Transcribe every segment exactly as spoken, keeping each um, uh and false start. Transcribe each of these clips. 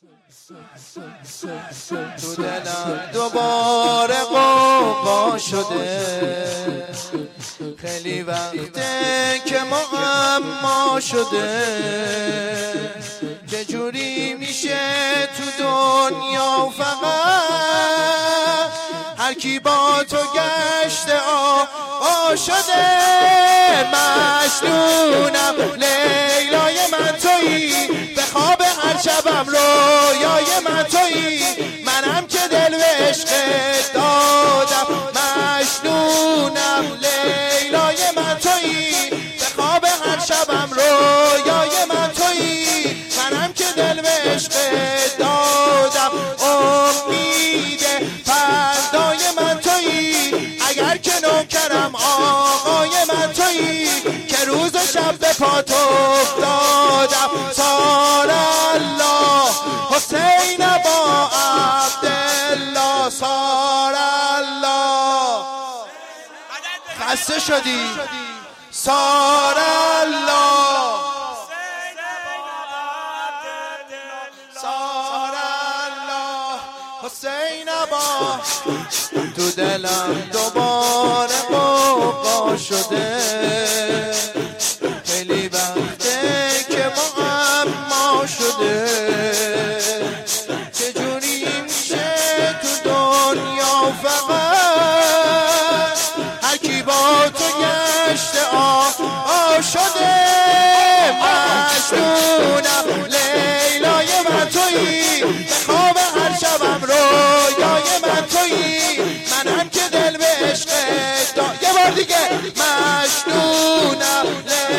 تو دلم دوباره قوقا شده، خیلی وقته که معما شده. چجوری میشه تو دنیا فقط هر کی با تو گشته آقا شده. مجنونم لیلای من تویی، به خواب هر شبم رویای من تویی. منم که دل به عشقت دادم. مجنونم لیلای من تویی، به خواب هر شبم رویای من تویی. منم که دل به عشقت دادم. امید فردای من تویی، اگر که نوکرم آقای من تویی. که روز و شب به پات افتادم. سار الله حسین با عبدالله. سار الله خسته شدی. سار الله سار الله حسین با. تو دلم دوباره قوقا شده، خیلی وقته که معما شده. چجوری میشه تو دنیا فقط هر کی با تو گشته آقا شده. مجنونم لیلای من تویی، به خواب هر شبم رویای من تویی. منم که دل به عشقت دا. یه بار دیگه. مجنونم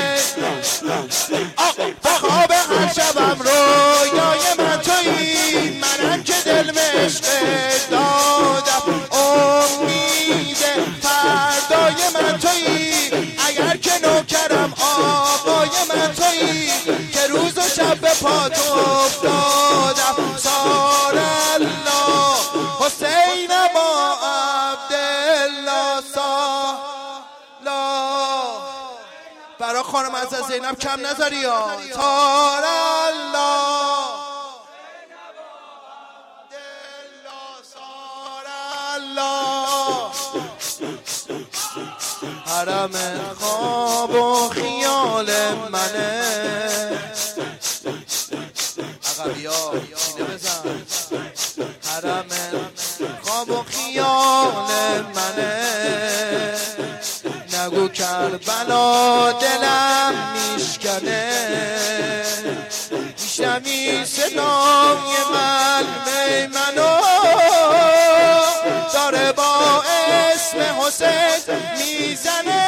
به خواب هر شبم رویای من تویی. منم که دل به عشقت دادم. امید فردای من تویی، اگر که نوکرم آقای من تویی. که روز و شب به پات افتادم. سار الله حسین با عبدالله. سار برا خانم از زینب کم نذاری ها. سار الله سار الله. حرم خواب و خیال منه. عقبی ها سینه بزن. حرم خواب و خیال منه. نگو کربلا دلم میشکنه. میشنوی صدای قلب منو، داره با اسم حسین میزنه.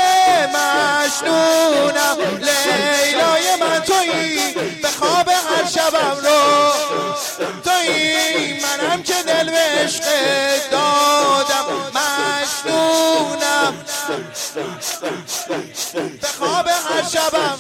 مجنونم لیلای من تویی، به خواب هر شبم رو تویی. منم که دل به عشقت دادم. مجنونم به خواب هر شبم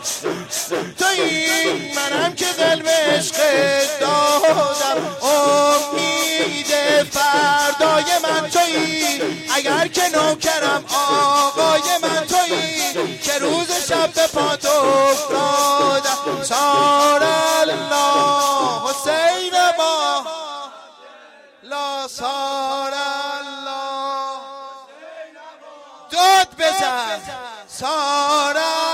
تویی. منم که دل به عشقت دادم. امید فردای من تویی، اگر که نوکرم آقای من تویی. که روز شب به پات افتادم. سار الله حسین با لا. سار الله داد بزن. سار